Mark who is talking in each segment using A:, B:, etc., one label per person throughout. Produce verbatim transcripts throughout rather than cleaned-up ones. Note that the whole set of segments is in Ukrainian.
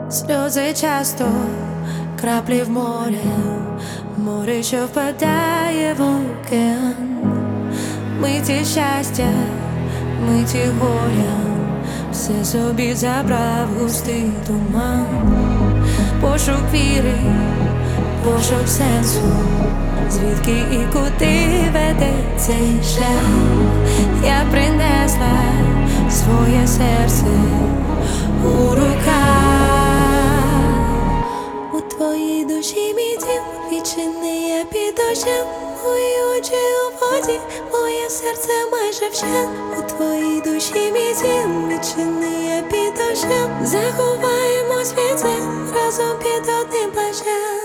A: Сльози часто, краплі в море, море, що впадає в океан, миті щастя, миті горя, все собі забрав густий туман. Пошук віри, пошук сенсу, звідки і куди веде цей шлях. Я принесла своє серце у руках. У твоїй душі мій дім, відчини я під дощем, мої очі у воді, моє серце майже вщент. У твоїй душі мій дім, відчини я під дощем, заховаємось від цим разом під одним плащем.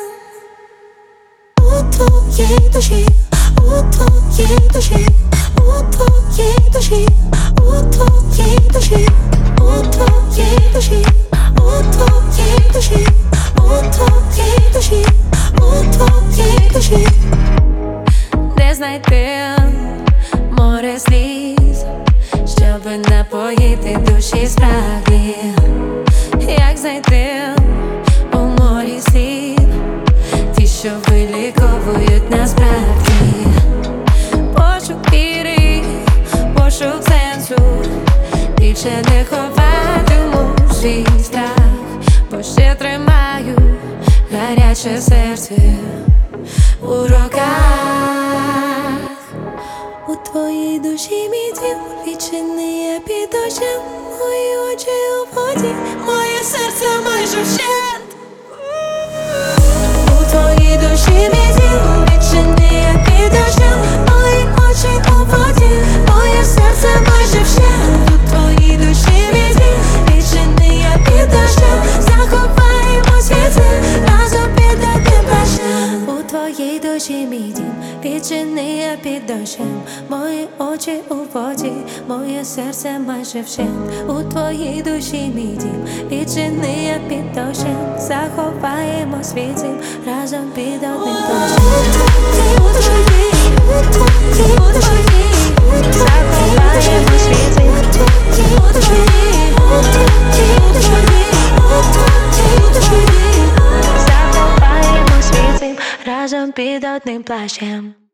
A: У твоїй душі, у твоїй душі, у твоїй душі, у твоїй душі, у твоїй душі, у твоїй душі, у твоїй душі, у твоїй душі. Де знайти море сліз, щоб напоїти душі спраглі? Як знайти у морі слів, ті, що виліковують насправді? Пошук віри, пошук сенсу, більше не ховатиму свій страх, бо ще тримаю гаряче серце у руках. У твоїй душі мій дім, відчини я під дощем, мої очі у воді, моє серце майже вщент. У твоїй душі мій дім, відчини я під дощем, мої очі у воді, моє серце майже вщент. У твоїй душі мій дім, відчини я під дощем, заховаємось від цим разом під одним плащем. У твоїй душі мій дім, відчини я під дощем, мої очі у воді, моє серце майже вщент. У твоїй душі мій дім, відчини я під дощем, заховаємось від цим разом під одним плащем. У твоїй, у твоїй, у твоїй, заховаємось від цим. У твоїй, у твоїй, у твоїй, у твоїй, у твоїй, заховаємось від цим разом під одним плащем.